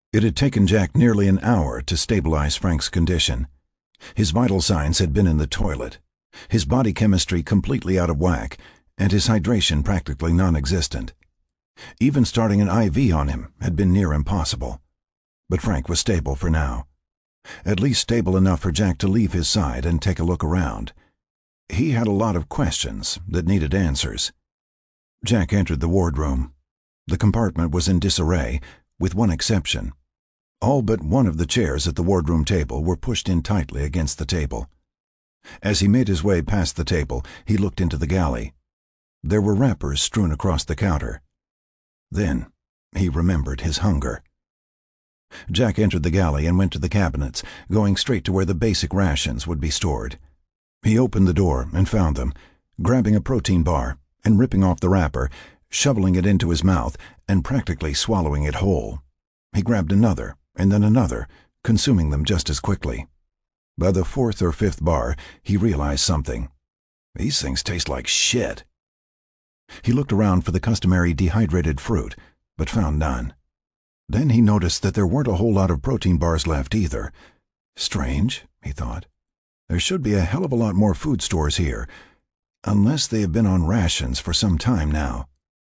It had taken Jack nearly an hour to stabilize Frank's condition. His vital signs had been in the toilet, his body chemistry completely out of whack, and his hydration practically non-existent. Even starting an IV on him had been near impossible. But Frank was stable for now. At least stable enough for Jack to leave his side and take a look around. He had a lot of questions that needed answers. Jack entered the wardroom. The compartment was in disarray, with one exception. All but one of the chairs at the wardroom table were pushed in tightly against the table. As he made his way past the table, he looked into the galley. There were wrappers strewn across the counter. Then he remembered his hunger. Jack entered the galley and went to the cabinets, going straight to where the basic rations would be stored. He opened the door and found them, grabbing a protein bar and ripping off the wrapper, shoveling it into his mouth and practically swallowing it whole. He grabbed another and then another, consuming them just as quickly. By the fourth or fifth bar, he realized something. These things taste like shit. He looked around for the customary dehydrated fruit, but found none. Then he noticed that there weren't a whole lot of protein bars left either. Strange, he thought. There should be a hell of a lot more food stores here, unless they have been on rations for some time now.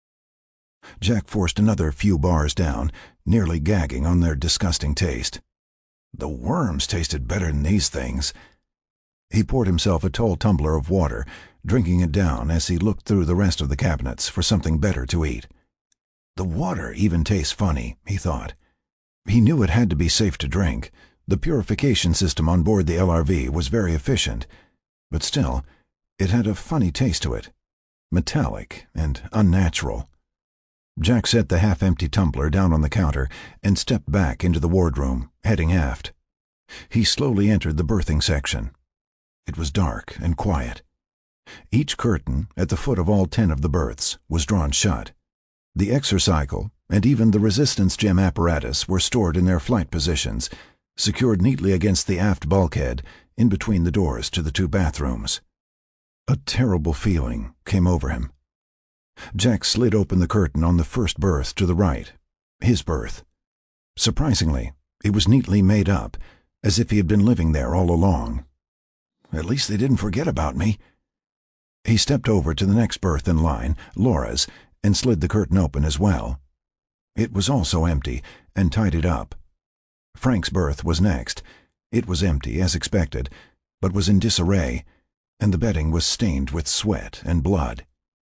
Jack forced another few bars down, nearly gagging on their disgusting taste. The worms tasted better than these things. He poured himself a tall tumbler of water, drinking it down as he looked through the rest of the cabinets for something better to eat. The water even tastes funny, he thought. He knew it had to be safe to drink. The purification system on board the LRV was very efficient, but still, it had a funny taste to it, metallic and unnatural. Jack set the half-empty tumbler down on the counter and stepped back into the wardroom, heading aft. He slowly entered the berthing section. It was dark and quiet. Each curtain, at the foot of all 10 of the berths, was drawn shut. The exercycle and even the resistance gem apparatus were stored in their flight positions, secured neatly against the aft bulkhead in between the doors to the 2 bathrooms. A terrible feeling came over him. Jack slid open the curtain on the first berth to the right, his berth. Surprisingly, it was neatly made up, as if he had been living there all along. At least they didn't forget about me. He stepped over to the next berth in line, Laura's, and slid the curtain open as well. It was also empty, and tied up. Frank's berth was next. It was empty, as expected, but was in disarray, and the bedding was stained with sweat and blood.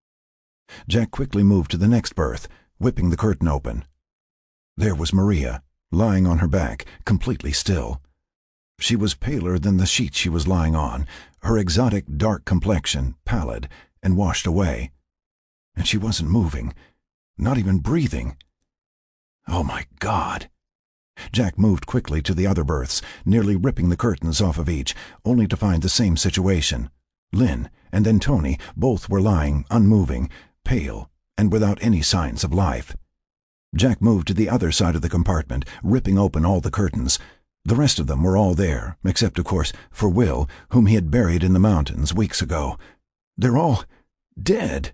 Jack quickly moved to the next berth, whipping the curtain open. There was Maria, lying on her back, completely still. She was paler than the sheet she was lying on, her exotic dark complexion pallid and washed away. And she wasn't moving, not even breathing. Oh my God! Jack moved quickly to the other berths, nearly ripping the curtains off of each, only to find the same situation. Lynn and then Tony both were lying, unmoving, pale, and without any signs of life. Jack moved to the other side of the compartment, ripping open all the curtains. The rest of them were all there, except, of course, for Will, whom he had buried in the mountains weeks ago. They're all dead.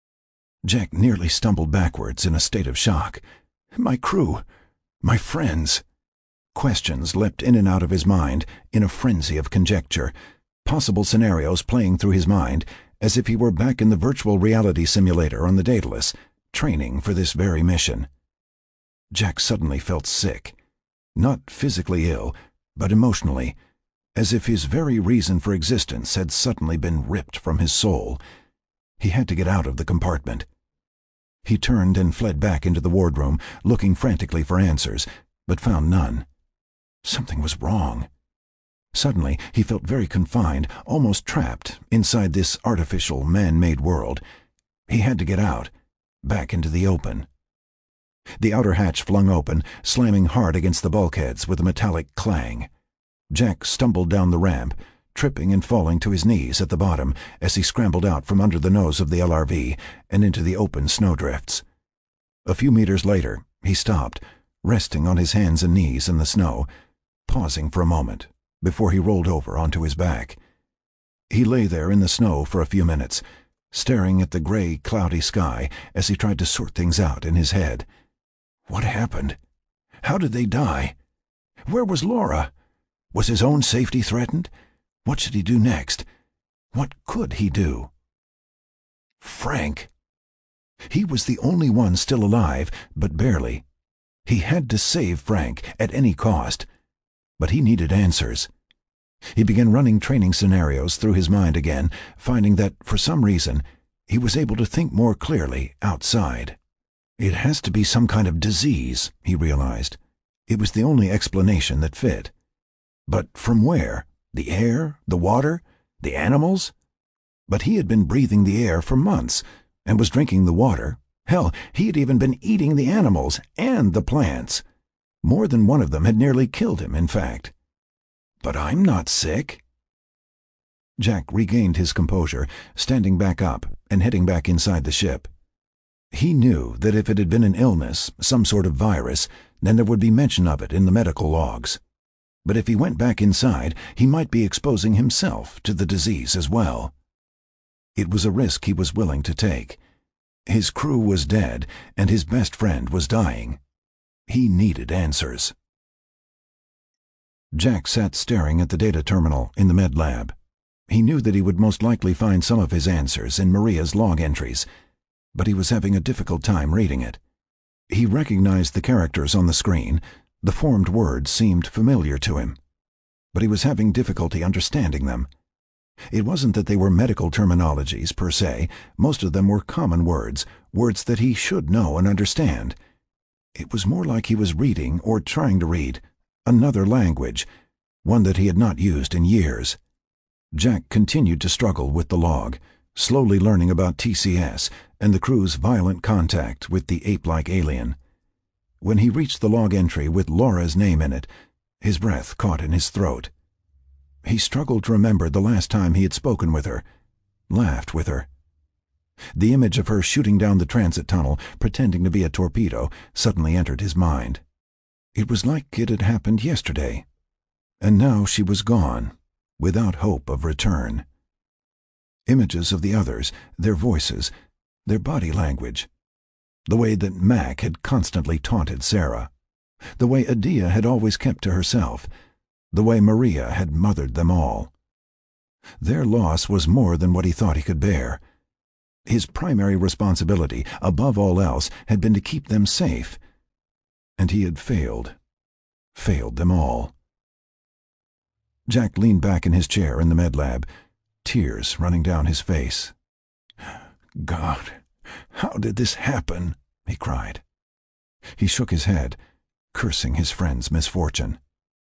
Jack nearly stumbled backwards in a state of shock. My crew, my friends. Questions leapt in and out of his mind in a frenzy of conjecture, possible scenarios playing through his mind as if he were back in the virtual reality simulator on the Daedalus, training for this very mission. Jack suddenly felt sick, not physically ill, but emotionally, as if his very reason for existence had suddenly been ripped from his soul. He had to get out of the compartment. He turned and fled back into the wardroom, looking frantically for answers, but found none. Something was wrong. Suddenly, he felt very confined, almost trapped, inside this artificial, man-made world. He had to get out, back into the open. The outer hatch flung open, slamming hard against the bulkheads with a metallic clang. Jack stumbled down the ramp, tripping and falling to his knees at the bottom as he scrambled out from under the nose of the LRV and into the open snowdrifts. A few meters later, he stopped, resting on his hands and knees in the snow, pausing for a moment before he rolled over onto his back. He lay there in the snow for a few minutes, staring at the gray, cloudy sky as he tried to sort things out in his head. What happened? How did they die? Where was Laura? Was his own safety threatened? What should he do next? What could he do? Frank. He was the only one still alive, but barely. He had to save Frank at any cost. But he needed answers. He began running training scenarios through his mind again, finding that, for some reason, he was able to think more clearly outside. It has to be some kind of disease, he realized. It was the only explanation that fit. But from where? The air? The water? The animals? But he had been breathing the air for months, and was drinking the water. Hell, he had even been eating the animals and the plants. More than one of them had nearly killed him, in fact. But I'm not sick. Jack regained his composure, standing back up and heading back inside the ship. He knew that if it had been an illness, some sort of virus, then there would be mention of it in the medical logs. But if he went back inside, he might be exposing himself to the disease as well. It was a risk he was willing to take. His crew was dead, and his best friend was dying. He needed answers. Jack sat staring at the data terminal in the med lab. He knew that he would most likely find some of his answers in Maria's log entries, but he was having a difficult time reading it. He recognized the characters on the screen. The formed words seemed familiar to him, but he was having difficulty understanding them. It wasn't that they were medical terminologies per se. Most of them were common words, words that he should know and understand. It was more like he was reading, or trying to read, another language, one that he had not used in years. Jack continued to struggle with the log, slowly learning about TCS and the crew's violent contact with the ape-like alien. When he reached the log entry with Laura's name in it, his breath caught in his throat. He struggled to remember the last time he had spoken with her, laughed with her. The image of her shooting down the transit tunnel, pretending to be a torpedo, suddenly entered his mind. It was like it had happened yesterday, and now she was gone, without hope of return. Images of the others, their voices, their body language, the way that Mac had constantly taunted Sarah, the way Adia had always kept to herself, the way Maria had mothered them all. Their loss was more than what he thought he could bear. His primary responsibility, above all else, had been to keep them safe. And he had failed them all. Jack leaned back in his chair in the med lab, tears running down his face. God, how did this happen? He cried. He shook his head, cursing his friend's misfortune.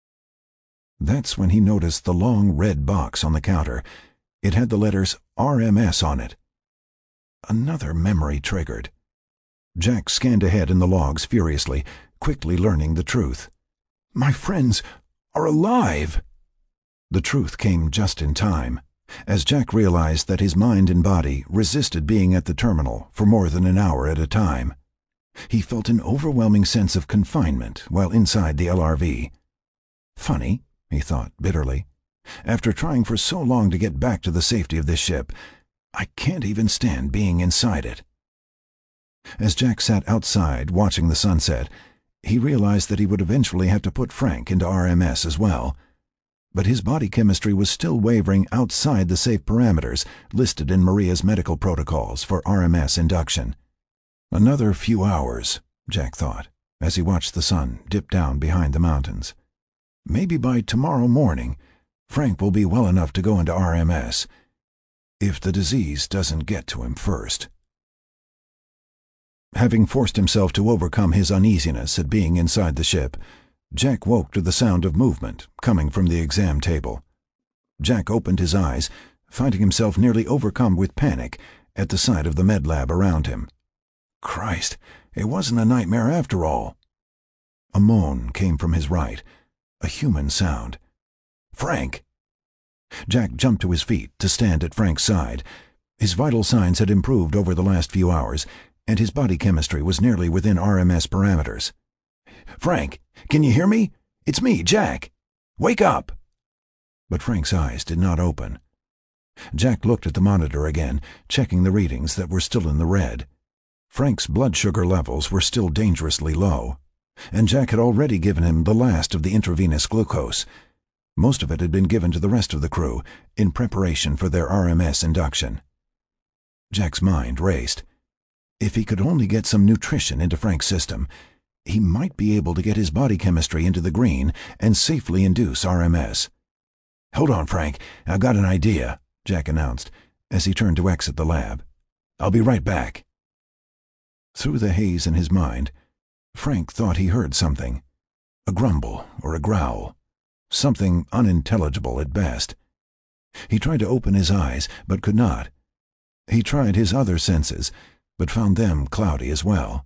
That's when he noticed the long red box on the counter. It had the letters RMS on it. Another memory triggered. Jack scanned ahead in the logs furiously, quickly learning the truth. My friends are alive! The truth came just in time, as Jack realized that his mind and body resisted being at the terminal for more than an hour at a time. He felt an overwhelming sense of confinement while inside the LRV. Funny, he thought bitterly. After trying for so long to get back to the safety of this ship, I can't even stand being inside it. As Jack sat outside watching the sunset, he realized that he would eventually have to put Frank into RMS as well. But his body chemistry was still wavering outside the safe parameters listed in Maria's medical protocols for RMS induction. Another few hours, Jack thought, as he watched the sun dip down behind the mountains. Maybe by tomorrow morning, Frank will be well enough to go into RMS, if the disease doesn't get to him first. Having forced himself to overcome his uneasiness at being inside the ship, Jack woke to the sound of movement coming from the exam table. Jack opened his eyes, finding himself nearly overcome with panic at the sight of the med lab around him. Christ, it wasn't a nightmare after all. A moan came from his right, a human sound. Frank! Jack jumped to his feet to stand at Frank's side. His vital signs had improved over the last few hours, and his body chemistry was nearly within RMS parameters. Frank, can you hear me? It's me, Jack. Wake up! But Frank's eyes did not open. Jack looked at the monitor again, checking the readings that were still in the red. Frank's blood sugar levels were still dangerously low. and Jack had already given him the last of the intravenous glucose. Most of it had been given to the rest of the crew in preparation for their RMS induction. Jack's mind raced. If he could only get some nutrition into Frank's system, he might be able to get his body chemistry into the green and safely induce RMS. "Hold on, Frank, I've got an idea," Jack announced as he turned to exit the lab. "I'll be right back." Through the haze in his mind, Frank thought he heard something. A grumble or a growl. Something unintelligible at best. He tried to open his eyes, but could not. He tried his other senses, but found them cloudy as well.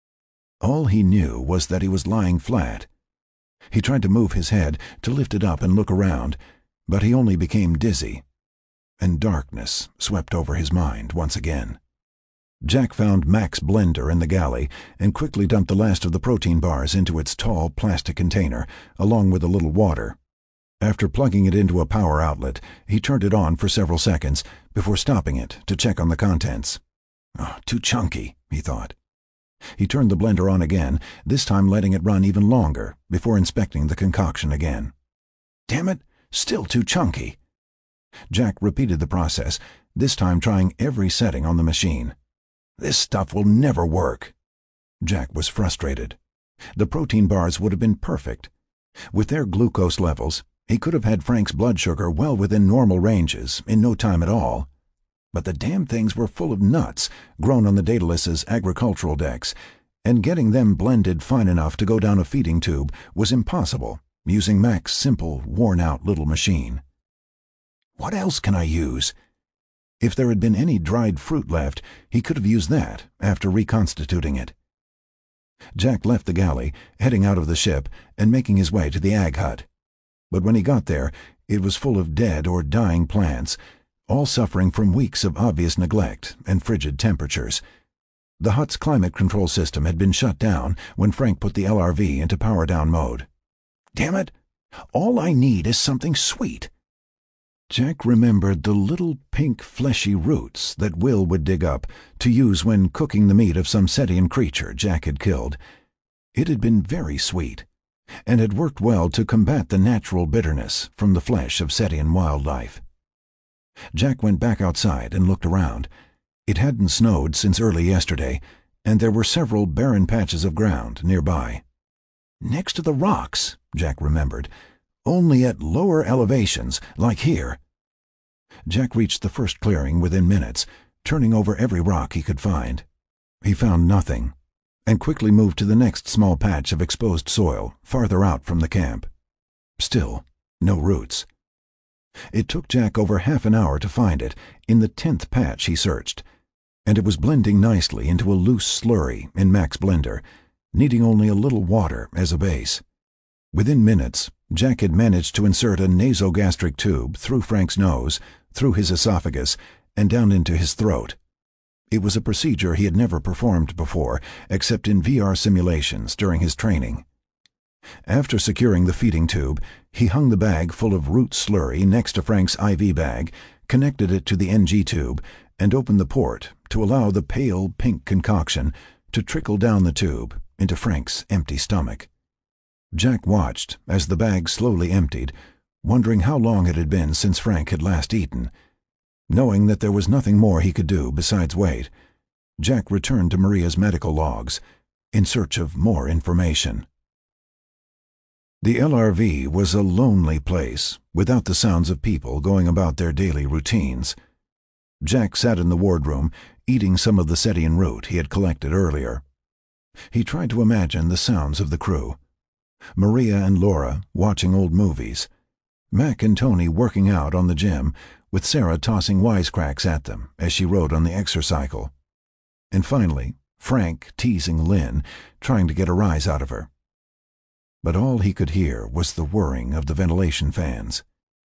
All he knew was that he was lying flat. He tried to move his head, to lift it up and look around, but he only became dizzy, and darkness swept over his mind once again. Jack found Mac's blender in the galley and quickly dumped the last of the protein bars into its tall plastic container, along with a little water. After plugging it into a power outlet, he turned it on for several seconds before stopping it to check on the contents. "Oh, too chunky," he thought. He turned the blender on again, this time letting it run even longer before inspecting the concoction again. "Damn it, still too chunky." Jack repeated the process, this time trying every setting on the machine. "This stuff will never work." Jack was frustrated. The protein bars would have been perfect. With their glucose levels, he could have had Frank's blood sugar well within normal ranges in no time at all. But the damn things were full of nuts grown on the Daedalus's agricultural decks, and getting them blended fine enough to go down a feeding tube was impossible, using Mac's simple, worn-out little machine. "What else can I use?" If there had been any dried fruit left, he could have used that after reconstituting it. Jack left the galley, heading out of the ship and making his way to the ag hut. But when he got there, it was full of dead or dying plants, all suffering from weeks of obvious neglect and frigid temperatures. The hut's climate control system had been shut down when Frank put the LRV into power-down mode. "Damn it! All I need is something sweet." Jack remembered the little pink fleshy roots that Will would dig up to use when cooking the meat of some Setian creature Jack had killed. It had been very sweet, and had worked well to combat the natural bitterness from the flesh of Setian wildlife. Jack went back outside and looked around. It hadn't snowed since early yesterday, and there were several barren patches of ground nearby. "Next to the rocks," Jack remembered. "Only at lower elevations, like here." Jack reached the first clearing within minutes, turning over every rock he could find. He found nothing, and quickly moved to the next small patch of exposed soil, farther out from the camp. Still, no roots. It took Jack over half an hour to find it, in the 10th patch he searched, and it was blending nicely into a loose slurry in Mac's blender, needing only a little water as a base. Within minutes, Jack had managed to insert a nasogastric tube through Frank's nose, through his esophagus, and down into his throat. It was a procedure he had never performed before, except in VR simulations during his training. After securing the feeding tube, he hung the bag full of root slurry next to Frank's IV bag, connected it to the NG tube, and opened the port to allow the pale pink concoction to trickle down the tube into Frank's empty stomach. Jack watched as the bag slowly emptied, wondering how long it had been since Frank had last eaten. Knowing that there was nothing more he could do besides wait, Jack returned to Maria's medical logs, in search of more information. The LRV was a lonely place, without the sounds of people going about their daily routines. Jack sat in the wardroom, eating some of the Setian root he had collected earlier. He tried to imagine the sounds of the crew. Maria and Laura watching old movies, Mac and Tony working out on the gym, with Sarah tossing wisecracks at them as she rode on the exercycle, and finally Frank teasing Lynn, trying to get a rise out of her. But all he could hear was the whirring of the ventilation fans.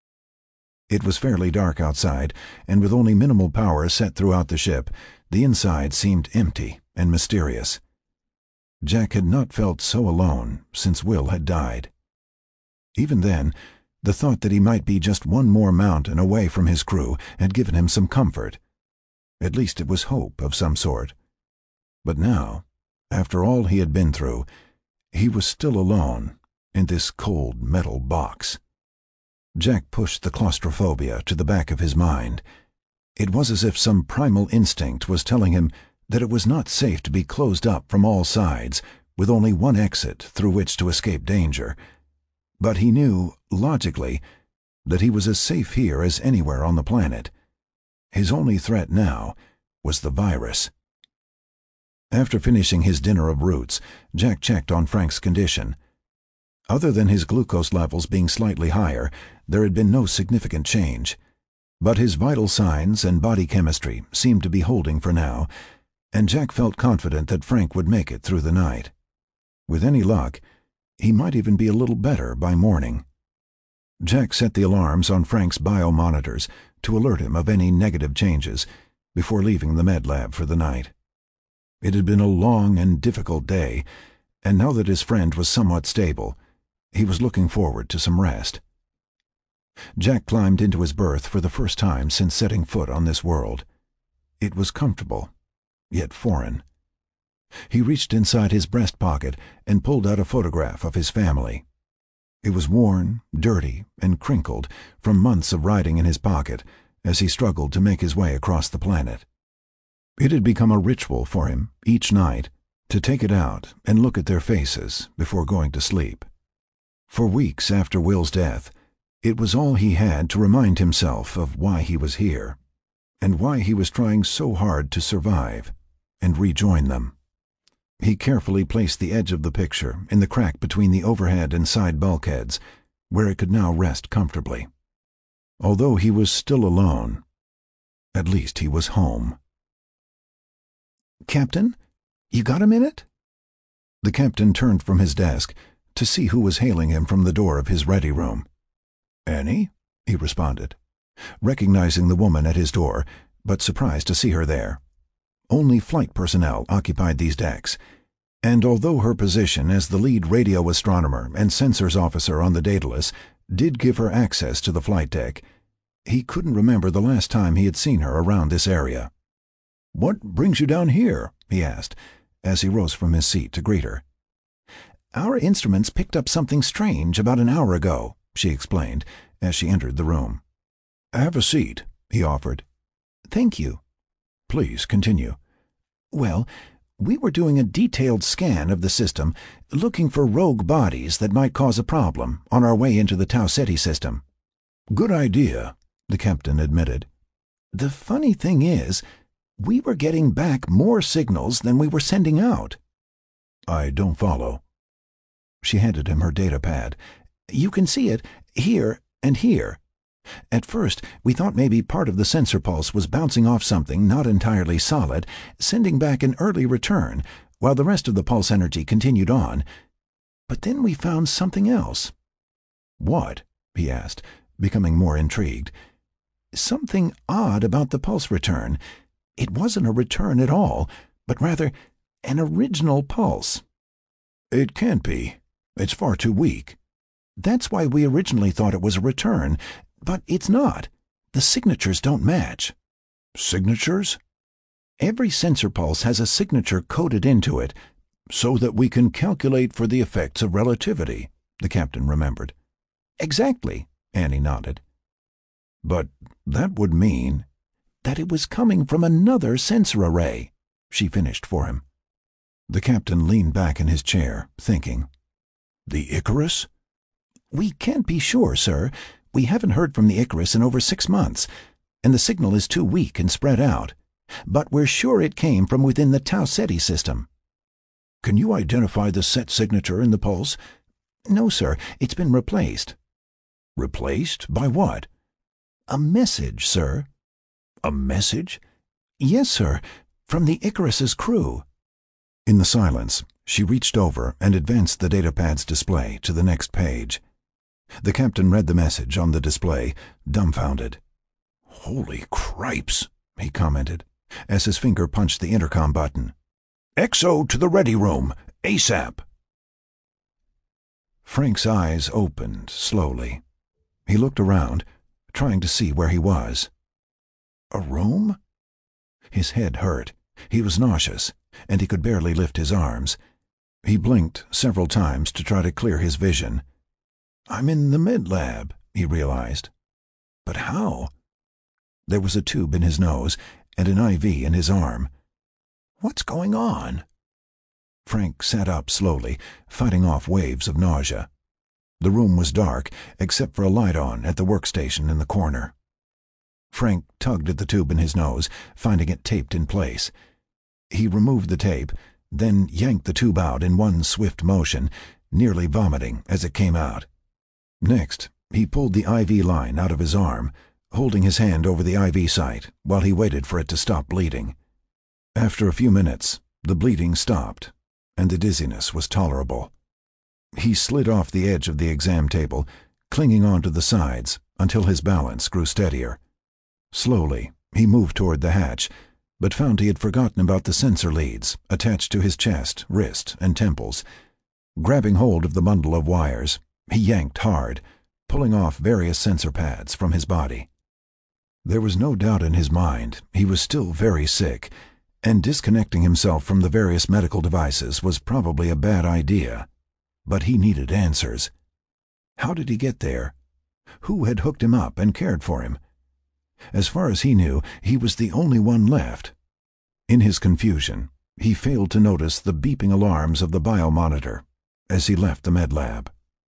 It was fairly dark outside, and with only minimal power set throughout the ship, the inside seemed empty and mysterious. Jack had not felt so alone since Will had died. Even then, the thought that he might be just one more mountain away from his crew had given him some comfort. At least it was hope of some sort. But now, after all he had been through, He was still alone in this cold metal box. Jack pushed the claustrophobia to the back of his mind. It was as if some primal instinct was telling him that it was not safe to be closed up from all sides, with only one exit through which to escape danger. But he knew, logically, that he was as safe here as anywhere on the planet. His only threat now was the virus. After finishing his dinner of roots, Jack checked on Frank's condition. Other than his glucose levels being slightly higher, there had been no significant change. But his vital signs and body chemistry seemed to be holding for now, and Jack felt confident that Frank would make it through the night. With any luck, he might even be a little better by morning. Jack set the alarms on Frank's biomonitors to alert him of any negative changes before leaving the med lab for the night. It had been a long and difficult day, and now that his friend was somewhat stable, he was looking forward to some rest. Jack climbed into his berth for the first time since setting foot on this world. It was comfortable, yet foreign. He reached inside his breast pocket and pulled out a photograph of his family. It was worn, dirty, and crinkled from months of riding in his pocket as he struggled to make his way across the planet. It had become a ritual for him, each night, to take it out and look at their faces before going to sleep. For weeks after Will's death, it was all he had to remind himself of why he was here, and why he was trying so hard to survive and rejoin them. He carefully placed the edge of the picture in the crack between the overhead and side bulkheads, where it could now rest comfortably. Although he was still alone, at least he was home. "Captain, you got a minute?" The captain turned from his desk to see who was hailing him from the door of his ready room. "Annie?" he responded, recognizing the woman at his door, but surprised to see her there. Only flight personnel occupied these decks, and although her position as the lead radio astronomer and sensors officer on the Daedalus did give her access to the flight deck, he couldn't remember the last time he had seen her around this area. "What brings you down here?" he asked, as he rose from his seat to greet her. "Our instruments picked up something strange about an hour ago," she explained, as she entered the room. "Have a seat," he offered. "Thank you." "Please continue." "Well, we were doing a detailed scan of the system, looking for rogue bodies that might cause a problem on our way into the Tau Ceti system." "Good idea," the captain admitted. "The funny thing is, we were getting back more signals than we were sending out." "I don't follow." She handed him her data pad. "You can see it here and here. At first, we thought maybe part of the sensor pulse was bouncing off something not entirely solid, sending back an early return, while the rest of the pulse energy continued on. But then we found something else." "What?" he asked, becoming more intrigued. "Something odd about the pulse return. It wasn't a return at all, but rather an original pulse." "It can't be. It's far too weak." "That's why we originally thought it was a return, but it's not. The signatures don't match." "Signatures?" "Every sensor pulse has a signature coded into it." "So that we can calculate for the effects of relativity," the captain remembered. "Exactly," Annie nodded. "But that would mean—" "That it was coming from another sensor array," she finished for him. The captain leaned back in his chair, thinking. "The Icarus?" "We can't be sure, sir. We haven't heard from the Icarus in over 6 months, and the signal is too weak and spread out. But we're sure it came from within the Tau Ceti system." "Can you identify the set signature in the pulse?" "No, sir. It's been replaced." "Replaced? By what?" "A message, sir." "A message?" "Yes, sir. From the Icarus's crew." In the silence, she reached over and advanced the datapad's display to the next page. The captain read the message on the display, dumbfounded. "Holy cripes," he commented, as his finger punched the intercom button. "XO to the ready room, ASAP." Frank's eyes opened slowly. He looked around, trying to see where he was. A room? His head hurt, he was nauseous, and he could barely lift his arms. He blinked several times to try to clear his vision. I'm in the med lab, he realized. But how? There was a tube in his nose and an IV in his arm. What's going on? Frank sat up slowly, fighting off waves of nausea. The room was dark, except for a light on at the workstation in the corner. Frank tugged at the tube in his nose, finding it taped in place. He removed the tape, then yanked the tube out in one swift motion, nearly vomiting as it came out. Next, he pulled the IV line out of his arm, holding his hand over the IV site while he waited for it to stop bleeding. After a few minutes, the bleeding stopped, and the dizziness was tolerable. He slid off the edge of the exam table, clinging onto the sides until his balance grew steadier. Slowly, he moved toward the hatch, but found he had forgotten about the sensor leads attached to his chest, wrist, and temples. Grabbing hold of the bundle of wires, he yanked hard, pulling off various sensor pads from his body. There was no doubt in his mind he was still very sick, and disconnecting himself from the various medical devices was probably a bad idea. But he needed answers. How did he get there? Who had hooked him up and cared for him? As far as he knew, he was the only one left. In his confusion, he failed to notice the beeping alarms of the biomonitor as he left the med lab.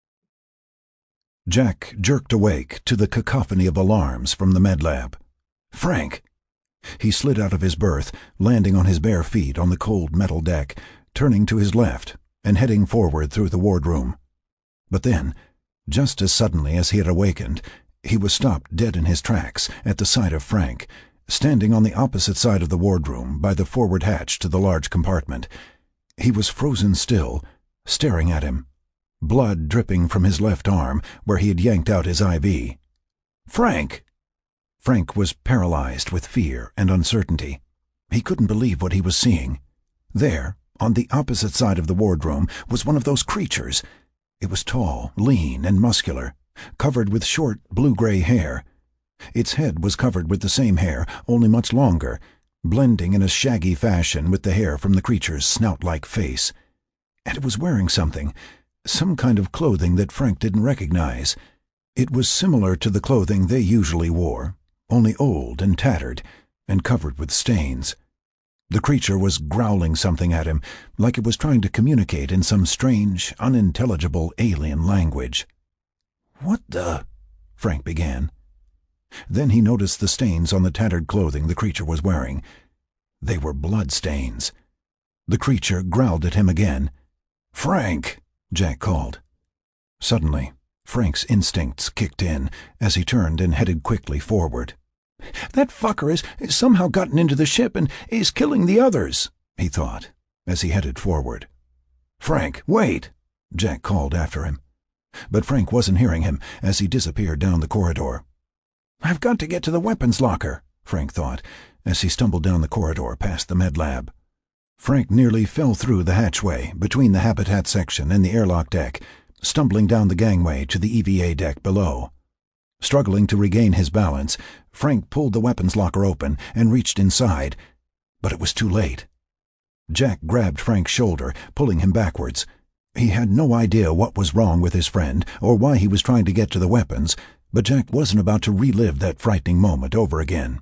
Jack jerked awake to the cacophony of alarms from the med lab. Frank! He slid out of his berth, landing on his bare feet on the cold metal deck, turning to his left and heading forward through the wardroom. But then, just as suddenly as he had awakened, he was stopped dead in his tracks at the sight of Frank, standing on the opposite side of the wardroom by the forward hatch to the large compartment. He was frozen still, staring at him, blood dripping from his left arm where he had yanked out his IV. Frank! Frank was paralyzed with fear and uncertainty. He couldn't believe what he was seeing. There, on the opposite side of the wardroom, was one of those creatures. It was tall, lean, and muscular, covered with short blue-gray hair. Its head was covered with the same hair, only much longer, blending in a shaggy fashion with the hair from the creature's snout-like face. And it was wearing something, some kind of clothing that Frank didn't recognize. It was similar to the clothing they usually wore, only old and tattered, and covered with stains. The creature was growling something at him, like it was trying to communicate in some strange, unintelligible alien language. "What the—" Frank began. Then he noticed the stains on the tattered clothing the creature was wearing. They were blood stains. The creature growled at him again. "Frank!" Jack called. Suddenly, Frank's instincts kicked in as he turned and headed quickly forward. "That fucker has somehow gotten into the ship and is killing the others," he thought, as he headed forward. "Frank, wait!" Jack called after him. But Frank wasn't hearing him as he disappeared down the corridor. "I've got to get to the weapons locker," Frank thought, as he stumbled down the corridor past the med lab. Frank nearly fell through the hatchway between the habitat section and the airlock deck, stumbling down the gangway to the EVA deck below. Struggling to regain his balance, Frank pulled the weapons locker open and reached inside, but it was too late. Jack grabbed Frank's shoulder, pulling him backwards. He had no idea what was wrong with his friend or why he was trying to get to the weapons, but Jack wasn't about to relive that frightening moment over again.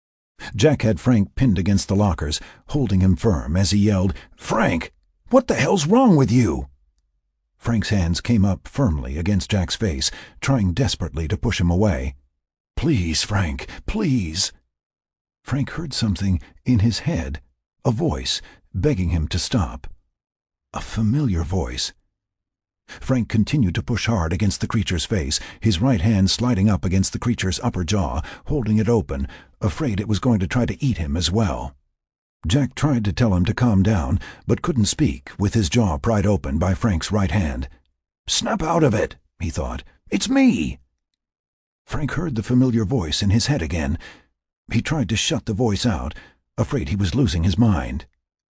Jack had Frank pinned against the lockers, holding him firm as he yelled, "Frank! What the hell's wrong with you?" Frank's hands came up firmly against Jack's face, trying desperately to push him away. "Please, Frank, please." Frank heard something in his head, a voice begging him to stop. A familiar voice. Frank continued to push hard against the creature's face, his right hand sliding up against the creature's upper jaw, holding it open, afraid it was going to try to eat him as well. Jack tried to tell him to calm down, but couldn't speak with his jaw pried open by Frank's right hand. "Snap out of it," he thought. "It's me." Frank heard the familiar voice in his head again. He tried to shut the voice out, afraid he was losing his mind.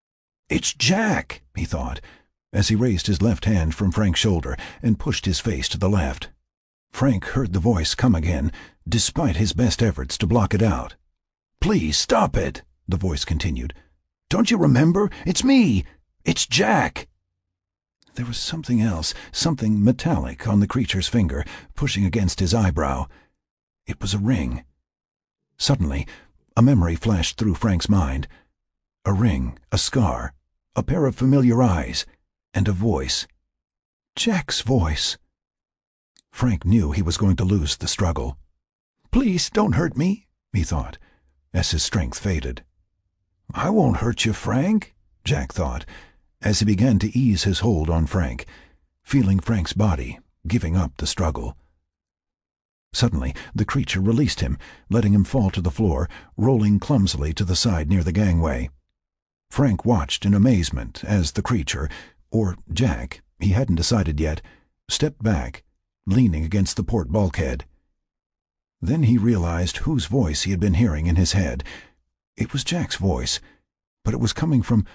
"It's Jack," he thought, as he raised his left hand from Frank's shoulder and pushed his face to the left. Frank heard the voice come again, despite his best efforts to block it out. "Please stop it," the voice continued. "Don't you remember? It's me. It's Jack." There was something else, something metallic on the creature's finger, pushing against his eyebrow. It was a ring. Suddenly, a memory flashed through Frank's mind. A ring, a scar, a pair of familiar eyes, and a voice. Jack's voice. Frank knew he was going to lose the struggle. "Please don't hurt me," he thought, as his strength faded. "I won't hurt you, Frank," Jack thought, as he began to ease his hold on Frank, feeling Frank's body, giving up the struggle. Suddenly, the creature released him, letting him fall to the floor, rolling clumsily to the side near the gangway. Frank watched in amazement as the creature, or Jack, he hadn't decided yet, stepped back, leaning against the port bulkhead. Then he realized whose voice he had been hearing in his head. It was Jack's voice, but it was coming from...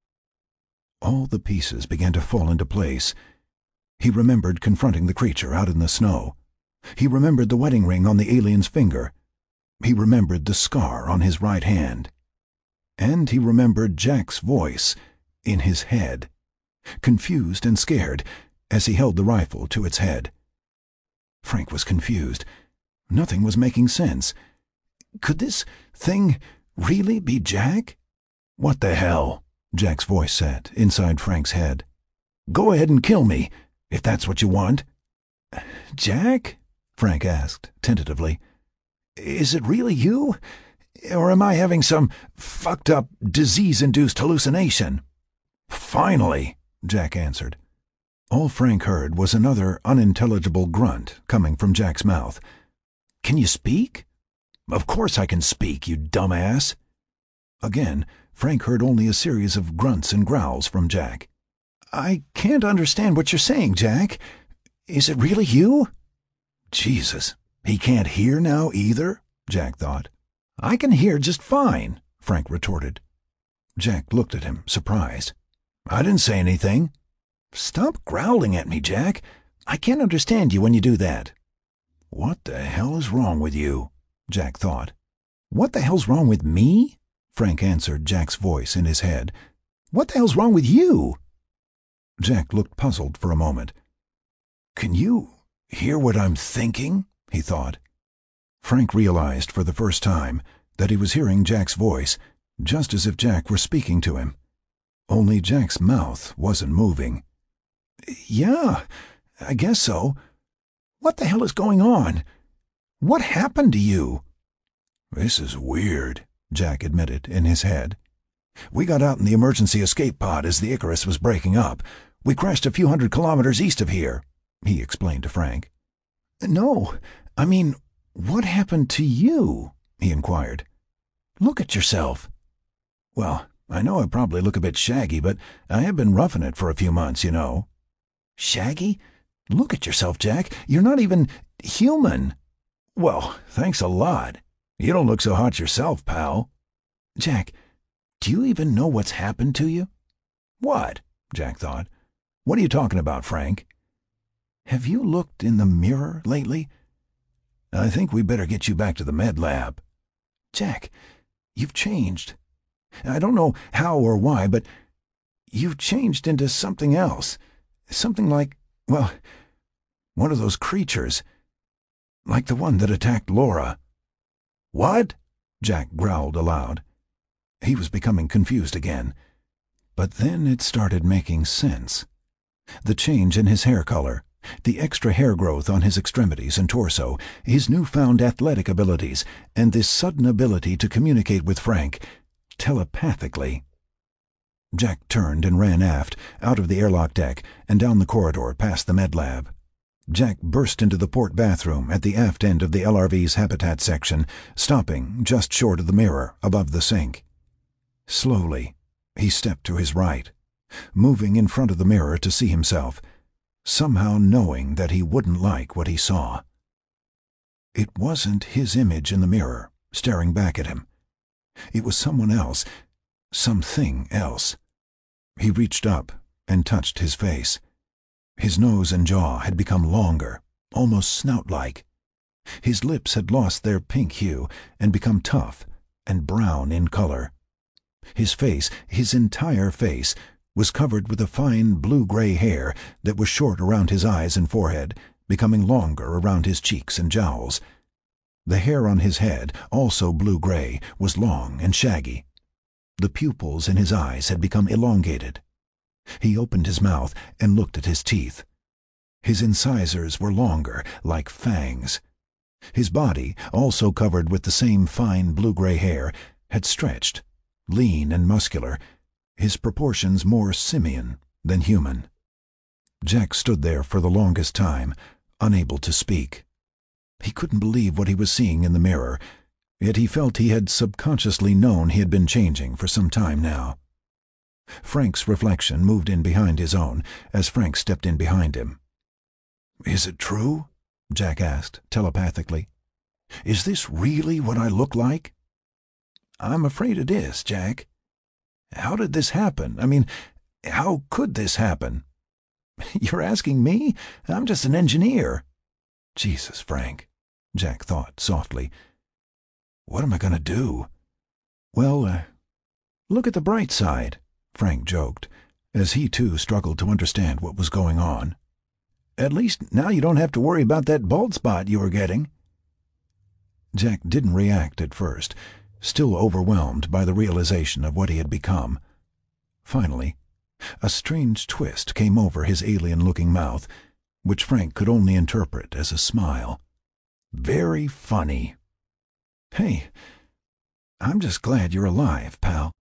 All the pieces began to fall into place. He remembered confronting the creature out in the snow. He remembered the wedding ring on the alien's finger. He remembered the scar on his right hand. And he remembered Jack's voice in his head, confused and scared as he held the rifle to its head. Frank was confused. Nothing was making sense. Could this thing really be Jack? "What the hell?" Jack's voice said, inside Frank's head. "Go ahead and kill me, if that's what you want." "Jack?" Frank asked, tentatively. "Is it really you? Or am I having some fucked-up, disease-induced hallucination?" "Finally," Jack answered. All Frank heard was another unintelligible grunt coming from Jack's mouth. "Can you speak?" "Of course I can speak, you dumbass." Again, Frank heard only a series of grunts and growls from Jack. "I can't understand what you're saying, Jack. Is it really you?" Jesus, he can't hear now either, Jack thought. "I can hear just fine," Frank retorted. Jack looked at him, surprised. "I didn't say anything." "Stop growling at me, Jack. I can't understand you when you do that." "What the hell is wrong with you?" Jack thought. "What the hell's wrong with me?" Frank answered Jack's voice in his head. "What the hell's wrong with you?" Jack looked puzzled for a moment. "Can you hear what I'm thinking?" he thought. Frank realized for the first time that he was hearing Jack's voice, just as if Jack were speaking to him. Only Jack's mouth wasn't moving. "Yeah, I guess so. What the hell is going on? What happened to you?" "This is weird," Jack admitted in his head. "We got out in the emergency escape pod as the Icarus was breaking up. We crashed a few hundred kilometers east of here," he explained to Frank. "No, I mean, what happened to you?" he inquired. "Look at yourself." "Well, I know I probably look a bit shaggy, but I have been roughing it for a few months, you know." "Shaggy? Look at yourself, Jack. You're not even human." "Well, thanks a lot. You don't look so hot yourself, pal." "Jack, do you even know what's happened to you?" "What?" Jack thought. "What are you talking about, Frank?" "Have you looked in the mirror lately?" "I think we better get you back to the med lab." "Jack, you've changed. I don't know how or why, but you've changed into something else. Something like, well, one of those creatures. Like the one that attacked Laura." "What?" Jack growled aloud. He was becoming confused again. But then it started making sense. The change in his hair color, the extra hair growth on his extremities and torso, his newfound athletic abilities, and this sudden ability to communicate with Frank telepathically. Jack turned and ran aft, out of the airlock deck, and down the corridor past the med lab. Jack burst into the port bathroom at the aft end of the LRV's habitat section, stopping just short of the mirror above the sink. Slowly, he stepped to his right, moving in front of the mirror to see himself, somehow knowing that he wouldn't like what he saw. It wasn't his image in the mirror, staring back at him. It was someone else, something else. He reached up and touched his face. His nose and jaw had become longer, almost snout-like. His lips had lost their pink hue and become tough and brown in color. His face, his entire face, was covered with a fine blue-gray hair that was short around his eyes and forehead, becoming longer around his cheeks and jowls. The hair on his head, also blue-gray, was long and shaggy. The pupils in his eyes had become elongated. He opened his mouth and looked at his teeth. His incisors were longer, like fangs. His body, also covered with the same fine blue-gray hair, had stretched, lean and muscular, his proportions more simian than human. Jack stood there for the longest time, unable to speak. He couldn't believe what he was seeing in the mirror, yet he felt he had subconsciously known he had been changing for some time now. Frank's reflection moved in behind his own as Frank stepped in behind him. "Is it true?" Jack asked, telepathically. "Is this really what I look like?" "I'm afraid it is, Jack." "How did this happen? I mean, how could this happen?" "You're asking me? I'm just an engineer." "Jesus, Frank," Jack thought softly. "What am I going to do?" "Well, look at the bright side," Frank joked, as he too struggled to understand what was going on. "At least now you don't have to worry about that bald spot you were getting." Jack didn't react at first, still overwhelmed by the realization of what he had become. Finally, a strange twist came over his alien-looking mouth, which Frank could only interpret as a smile. "Very funny." "Hey, I'm just glad you're alive, pal."